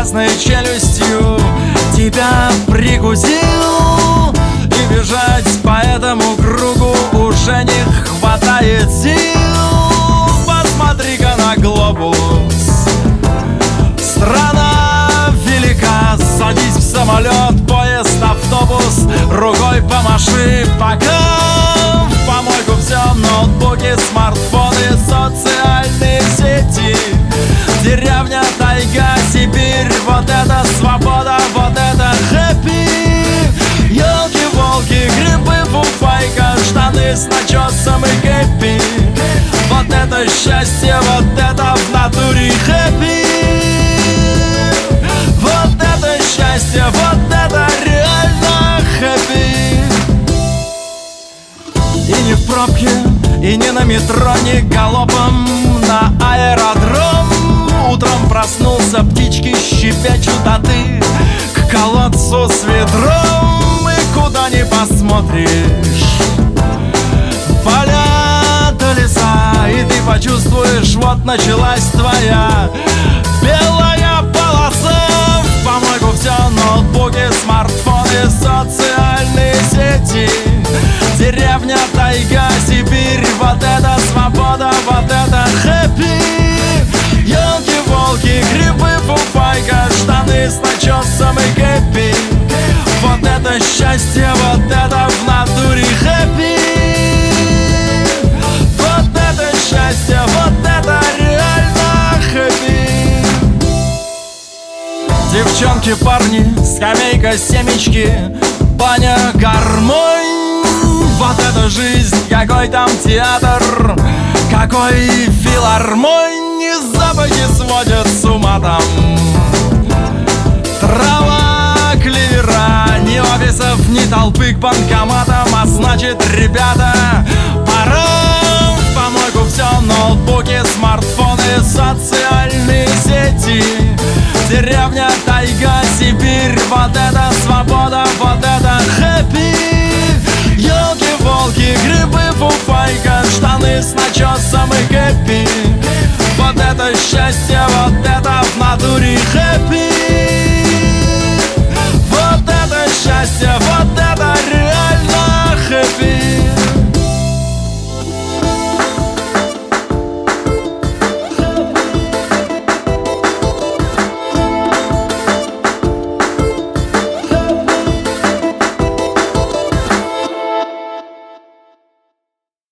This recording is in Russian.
железной челюстью тебя прикусил, и бежать по этому кругу уже не хватает сил. Посмотри-ка на глобус, страна велика. Садись в самолет, поезд, автобус, рукой помаши пока. В помойку все, ноутбуки, смартфоны, социальные сети. Деревня, тайга, Сибирь, вот это свобода, вот это хэппи. Ёлки-волки, грибы, фуфайка, штаны с начесом и кэппи. Вот это счастье, вот это в натуре хэппи. Вот это счастье, вот это реально хэппи. И не в пробке, и не на метро, не галопом на аэродром. Утром проснулся, птички щебечут, а ты к колодцу с ведром. И куда ни посмотришь, поля до леса, и ты почувствуешь, вот началась твоя белая полоса. В помойку все, ноутбуки, смартфоны, социальные сети. Деревня, тайга, Сибирь, вот это свобода, вот это хэппи. Ёлки-волки, грибы, фуфайка, штаны с начесом и кэппи. Вот это счастье, вот это в натуре хэппи. Вот это счастье, вот это реально хэппи. Девчонки, парни, скамейка, семечки, баня, гармонь. Вот это жизнь, какой там театр, какой филармонь. Запахи сводят с ума там. Трава, клевера, ни офисов, ни толпы к банкоматам. А значит, ребята, пора в помойку все, ноутбуки, смартфоны, социальные сети. Деревня, тайга, Сибирь, вот это свобода, вот это хэппи. Ёлки-волки, грибы, фуфайка, штаны с начесом